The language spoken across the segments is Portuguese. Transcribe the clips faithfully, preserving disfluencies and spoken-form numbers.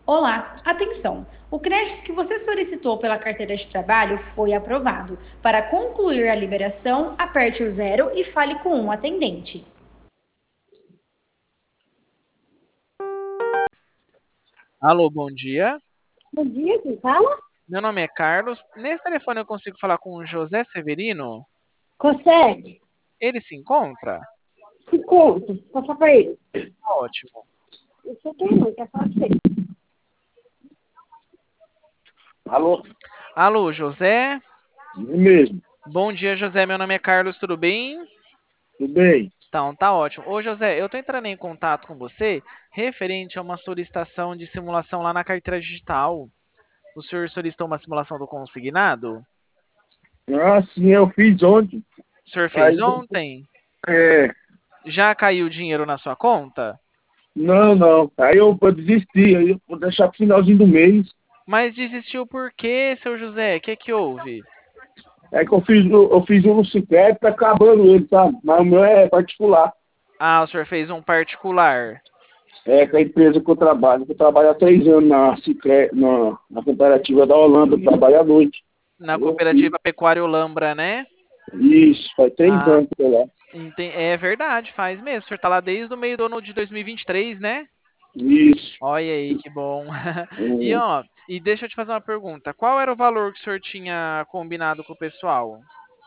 Olá, atenção! O crédito que você solicitou pela carteira de trabalho foi aprovado. Para concluir a liberação, aperte o zero e fale com um atendente. Alô, bom dia. Bom dia, quem fala? Meu nome é Carlos. Nesse telefone eu consigo falar com o José Severino? Consegue? Ele se encontra? Que conta? Passa pra ele. Ótimo. Isso aqui não, quer falar com você. Alô? Alô, José? Eu mesmo. Bom dia, José. Meu nome é Carlos, tudo bem? Tudo bem? Então, tá ótimo. Ô, José, eu tô entrando em contato com você referente a uma solicitação de simulação lá na carteira digital. O senhor solicitou uma simulação do consignado? Ah, sim, eu fiz ontem. O senhor fez Aí, ontem? é, Já caiu o dinheiro na sua conta? não, não. Aí eu, eu desisti, aí eu vou deixar pro finalzinho do mês. Mas desistiu por quê, seu José? O que que houve? É que eu fiz, eu, eu fiz um no Cicred, tá acabando ele, sabe? Mas o meu é particular. Ah, o senhor fez um particular. É com a empresa que eu trabalho. Eu trabalho há três anos na Cicred, na, na cooperativa da Holanda, eu trabalho à noite. Na Eu fiz cooperativa Pecuária Olambra, né? isso, faz três Ah, anos que eu tô lá. enten- é verdade, faz mesmo. O senhor tá lá desde o meio do ano de dois mil e vinte e três, né? Isso. Olha aí, que bom. E Hum. ó, e deixa eu te fazer uma pergunta. Qual era o valor que o senhor tinha combinado com o pessoal?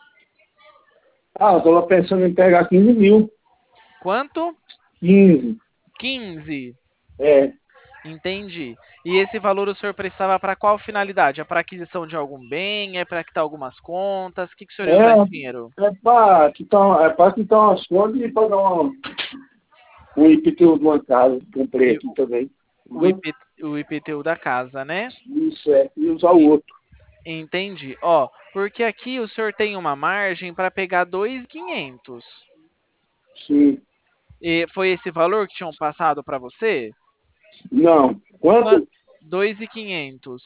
Ah, eu tô lá pensando em pegar quinze mil. Quanto? Quinze. Quinze. É. Entendi. E esse valor o senhor precisava para qual finalidade? É para aquisição de algum bem? É para quitar algumas contas? O que que o senhor ia usar esse dinheiro? É, é para quitar, é para quitar umas contas e pagar uma, um I P T U de uma casa. Comprei E aqui também. O Entendeu? IP, o I P T U da casa, né? Isso é. E usar o outro. Entendi. Ó, porque aqui o senhor tem uma margem para pegar dois mil e quinhentos. Sim. E foi esse valor que tinham passado para você? Não. Qua- Quanto? dois mil e quinhentos.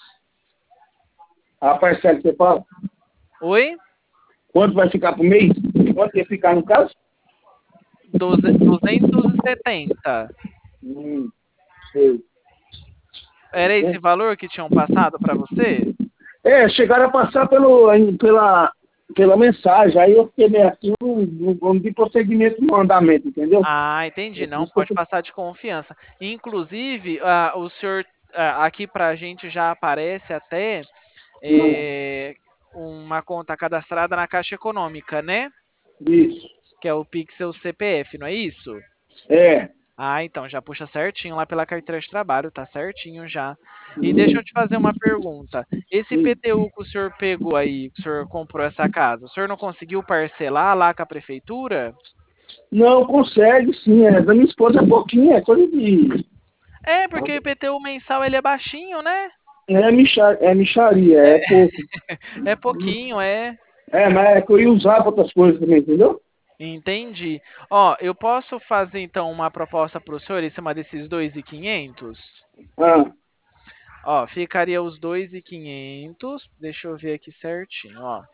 A parcela que você fala? Oi? Quanto vai ficar por mês? Quanto ia ficar no caso? Doze- duzentos e setenta. Hum, sei. Era esse valor que tinham passado para você? É, chegaram a passar pelo, pela, pela mensagem. Aí eu fiquei meio assim, não, não, não de prosseguimento no andamento, entendeu? Ah, entendi. É por Não, isso que eu pode tô- passar de confiança. Inclusive, ah, o senhor, ah, aqui para a gente já aparece até Não. é, uma conta cadastrada na Caixa Econômica, né? Isso. Que é o Pixel C P F, não é isso? É. Ah, então já puxa certinho lá pela carteira de trabalho, tá certinho já. E deixa eu te fazer uma pergunta. Esse Sim. I P T U que o senhor pegou aí, que o senhor comprou essa casa, o senhor não conseguiu parcelar lá com a prefeitura? Não, consegue sim. É. Da minha esposa é pouquinho, é coisa de. É, porque o I P T U mensal ele é baixinho, né? É, micha, é micharia, é pouco. É pouquinho, é. É, mas é que eu ia usar para outras coisas também, entendeu? Entendi. Ó, eu posso fazer então uma proposta para o senhor em cima desses dois mil e quinhentos? Ah, Ó, ficaria os dois mil e quinhentos. Deixa eu ver aqui certinho, ó.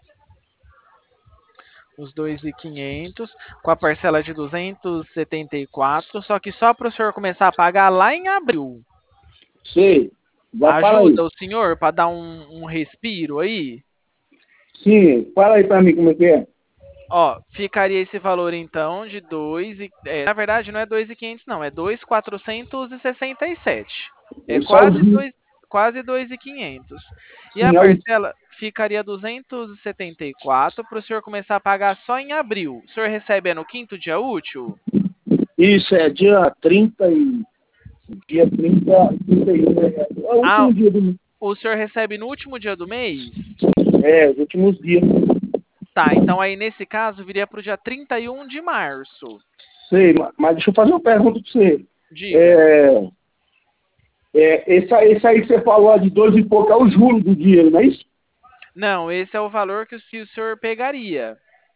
Os dois mil e quinhentos com a parcela de duzentos e setenta e quatro, só que só para o senhor começar a pagar lá em abril. sei. Vai para aí. Ajuda o senhor para dar um, um respiro aí? Sim, fala aí para mim como é que é. Ó, ficaria esse valor então de dois e, é, na verdade não é dois mil e quinhentos não, é dois mil quatrocentos e sessenta e sete. É Eu quase salzinho. dois, quase dois mil e quinhentos. E a Sim, é o- parcela ficaria duzentos e setenta e quatro para o senhor começar a pagar só em abril. O senhor recebe é no quinto dia útil? isso é dia trinta e. Dia trinta, trinta e um, né? É o Ah, último dia do mês. o senhor recebe no último dia do mês? É, os últimos dias. Tá, então aí nesse caso viria para o dia trinta e um de março. Sei, ma- mas deixa eu fazer uma pergunta para você. Diga. É, é, esse, aí- esse aí que você falou de dois e pouco é o juro do dinheiro, não é isso? Não, esse é o valor que o que o senhor pegaria.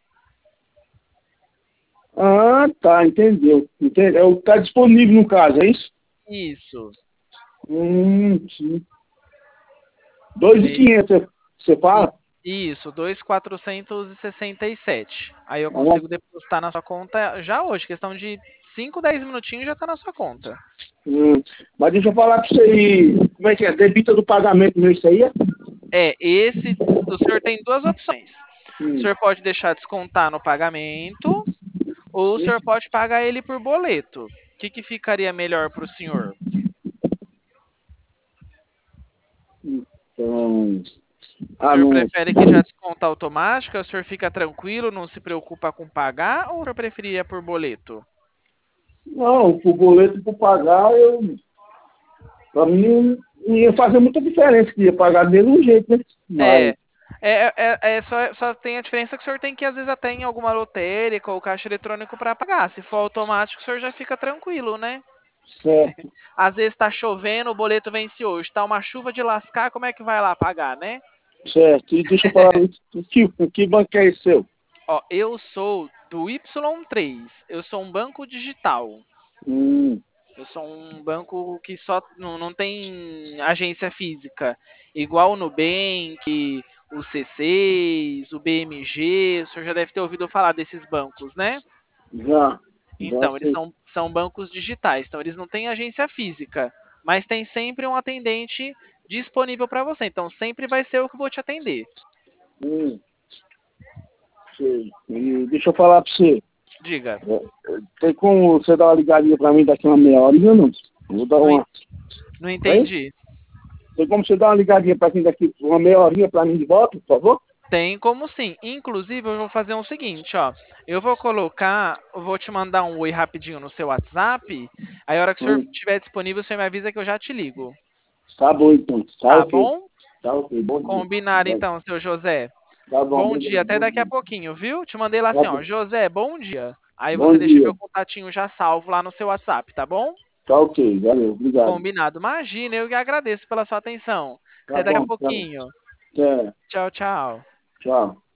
Ah, tá, entendeu. Entendeu? É o que está disponível no caso, é isso? Isso. Hum, sim. Dois e É, quinhentos, você i- fala? isso, dois mil quatrocentos e sessenta e sete. Aí eu É uma- consigo depositar na sua conta já hoje, questão de cinco, dez minutinhos já tá na sua conta. Hum, mas deixa eu falar pra você aí, como é que é? Debita do pagamento meu isso aí? É? É, esse, o senhor tem duas opções. Hum. O senhor pode deixar descontar no pagamento, ou o senhor pode pagar ele por boleto. O que, que ficaria melhor para o senhor? Então... O Ah, senhor não. prefere que já desconta automático, o senhor fica tranquilo, não se preocupa com pagar, ou o senhor preferia por boleto? Não, pro boleto por pagar, eu. Pra mim não ia fazer muita diferença, que ia pagar do mesmo jeito, né? É, Mas, é, é, é só, só tem a diferença que o senhor tem que, às vezes, até em alguma lotérica ou caixa eletrônico para pagar. Se for automático, o senhor já fica tranquilo, né? certo, Às vezes tá chovendo, o boleto vence hoje. Tá uma chuva de lascar, como é que vai lá pagar, né? certo. E deixa eu falar, o que, o que banco é esse seu? Ó, eu sou do Y três. Eu sou um banco digital. Hum, Eu sou um banco que só não, não tem agência física. Igual o Nubank, o C seis, o B M G. O senhor já deve ter ouvido falar desses bancos, né? já, já Então, eles sei. são, são bancos digitais. Então, eles não têm agência física. Mas tem sempre um atendente disponível para você. Então, sempre vai ser eu que vou te atender. Hum, sei. E deixa eu falar pra você. Diga. É, tem como você dar uma ligadinha pra mim daqui uma meia hora, não? Vou dar Não, uma. não entendi. Tem como você dar uma ligadinha pra mim daqui uma meia horinha pra mim de volta, por favor? Tem como sim. Inclusive, eu vou fazer o seguinte, ó. Eu vou colocar, eu vou te mandar um oi rapidinho no seu WhatsApp. Aí, a hora que o senhor Hum, estiver disponível, você me avisa que eu já te ligo. tá bom então. Tá Tá ok. bom? Tá ok. Bom dia. Combinado Vai. então, seu José. Tá bom, Bom obrigado. dia, até Bom daqui a dia. pouquinho, viu? Te mandei lá Tá assim, ó. bom. José, bom dia. Aí você Bom deixa dia. meu contatinho já salvo lá no seu WhatsApp, tá bom? Tá ok. Valeu. Obrigado. Combinado. Imagina, eu que agradeço pela sua atenção. Tá Até daqui a bom. Tá bom. pouquinho. Até. Tchau, tchau. Tchau.